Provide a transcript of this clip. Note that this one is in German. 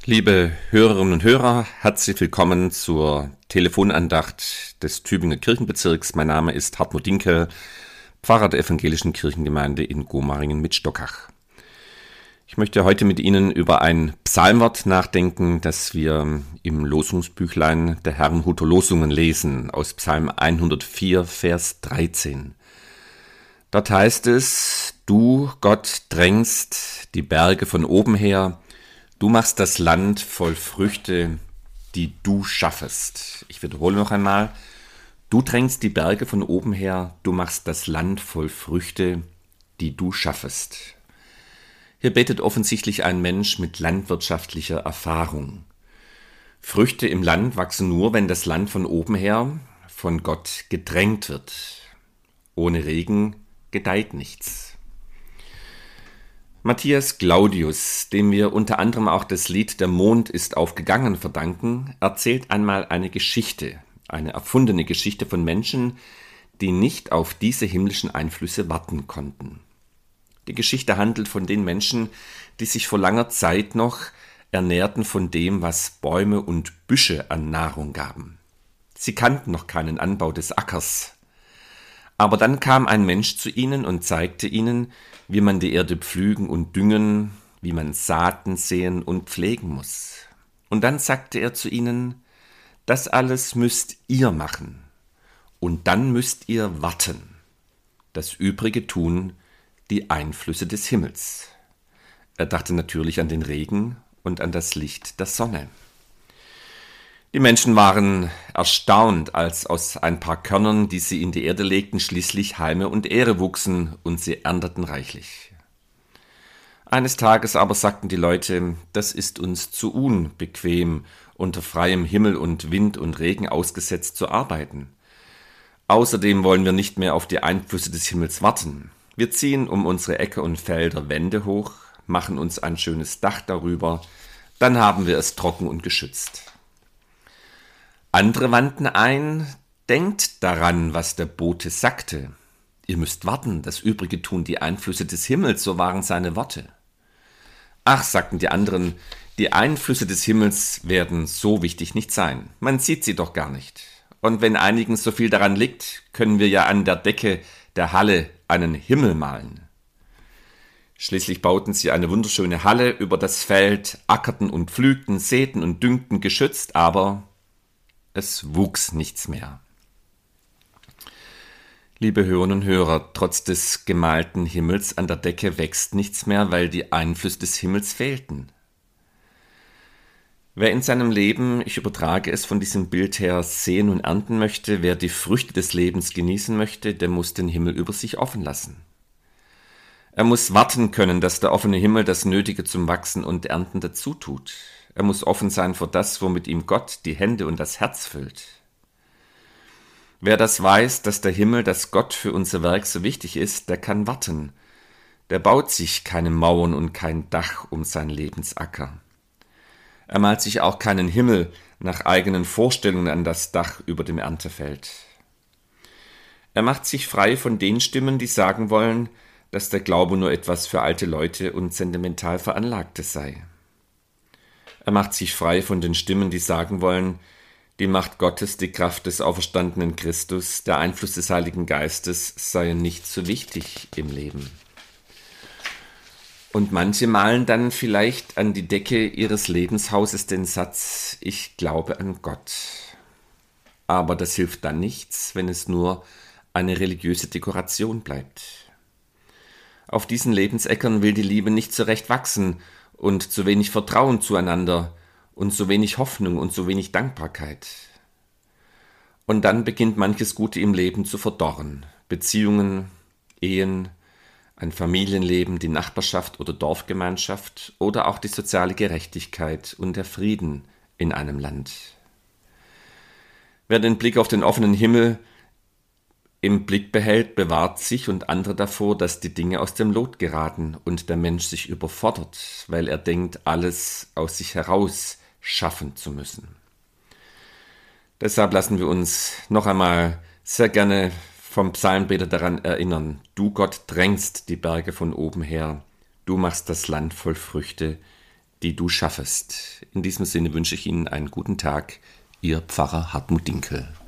Liebe Hörerinnen und Hörer, herzlich willkommen zur Telefonandacht des Tübinger Kirchenbezirks. Mein Name ist Hartmut Dinkel, Pfarrer der Evangelischen Kirchengemeinde in Gomaringen mit Stockach. Ich möchte heute mit Ihnen über ein Psalmwort nachdenken, das wir im Losungsbüchlein der Herrnhuter Losungen lesen, aus Psalm 104, Vers 13. Dort heißt es: Du, Gott, drängst die Berge von oben her, du machst das Land voll Früchte, die du schaffest. Ich wiederhole noch einmal: Du drängst die Berge von oben her, du machst das Land voll Früchte, die du schaffest. Hier betet offensichtlich ein Mensch mit landwirtschaftlicher Erfahrung. Früchte im Land wachsen nur, wenn das Land von oben her von Gott gedrängt wird. Ohne Regen gedeiht nichts. Matthias Claudius, dem wir unter anderem auch das Lied Der Mond ist aufgegangen verdanken, erzählt einmal eine Geschichte, eine erfundene Geschichte von Menschen, die nicht auf diese himmlischen Einflüsse warten konnten. Die Geschichte handelt von den Menschen, die sich vor langer Zeit noch ernährten von dem, was Bäume und Büsche an Nahrung gaben. Sie kannten noch keinen Anbau des Ackers. Aber dann kam ein Mensch zu ihnen und zeigte ihnen, wie man die Erde pflügen und düngen, wie man Saaten säen und pflegen muss. Und dann sagte er zu ihnen: Das alles müsst ihr machen. Und dann müsst ihr warten. Das Übrige tun die Einflüsse des Himmels. Er dachte natürlich an den Regen und an das Licht der Sonne. Die Menschen waren erstaunt, als aus ein paar Körnern, die sie in die Erde legten, schließlich Halme und Ähre wuchsen, und sie ernteten reichlich. Eines Tages aber sagten die Leute: Das ist uns zu unbequem, unter freiem Himmel und Wind und Regen ausgesetzt zu arbeiten. Außerdem wollen wir nicht mehr auf die Einflüsse des Himmels warten. Wir ziehen um unsere Äcker und Felder Wände hoch, machen uns ein schönes Dach darüber, dann haben wir es trocken und geschützt. Andere wandten ein: Denkt daran, was der Bote sagte. Ihr müsst warten, das Übrige tun die Einflüsse des Himmels, so waren seine Worte. Ach, sagten die anderen, die Einflüsse des Himmels werden so wichtig nicht sein. Man sieht sie doch gar nicht. Und wenn einigen so viel daran liegt, können wir ja an der Decke der Halle einen Himmel malen. Schließlich bauten sie eine wunderschöne Halle über das Feld, ackerten und pflügten, säten und düngten geschützt, aber es wuchs nichts mehr. Liebe Hörerinnen und Hörer, trotz des gemalten Himmels an der Decke wächst nichts mehr, weil die Einflüsse des Himmels fehlten. Wer in seinem Leben, ich übertrage es von diesem Bild her, säen und ernten möchte, wer die Früchte des Lebens genießen möchte, der muss den Himmel über sich offen lassen. Er muss warten können, dass der offene Himmel das Nötige zum Wachsen und Ernten dazu tut. Er muss offen sein für das, womit ihm Gott die Hände und das Herz füllt. Wer das weiß, dass der Himmel, dass Gott für unser Werk so wichtig ist, der kann warten. Der baut sich keine Mauern und kein Dach um sein Lebensacker. Er malt sich auch keinen Himmel nach eigenen Vorstellungen an das Dach über dem Erntefeld. Er macht sich frei von den Stimmen, die sagen wollen, dass der Glaube nur etwas für alte Leute und sentimental Veranlagte sei. Er macht sich frei von den Stimmen, die sagen wollen, die Macht Gottes, die Kraft des auferstandenen Christus, der Einfluss des Heiligen Geistes seien nicht so wichtig im Leben. Und manche malen dann vielleicht an die Decke ihres Lebenshauses den Satz: Ich glaube an Gott. Aber das hilft dann nichts, wenn es nur eine religiöse Dekoration bleibt. Auf diesen Lebensäckern will die Liebe nicht so recht wachsen und zu wenig Vertrauen zueinander und so wenig Hoffnung und so wenig Dankbarkeit. Und dann beginnt manches Gute im Leben zu verdorren. Beziehungen, Ehen, ein Familienleben, die Nachbarschaft oder Dorfgemeinschaft oder auch die soziale Gerechtigkeit und der Frieden in einem Land. Wer den Blick auf den offenen Himmel im Blick behält, bewahrt sich und andere davor, dass die Dinge aus dem Lot geraten und der Mensch sich überfordert, weil er denkt, alles aus sich heraus schaffen zu müssen. Deshalb lassen wir uns noch einmal sehr gerne vom Psalmbeter daran erinnern: Du, Gott, drängst die Berge von oben her, du machst das Land voll Früchte, die du schaffest. In diesem Sinne wünsche ich Ihnen einen guten Tag. Ihr Pfarrer Hartmut Dinkel.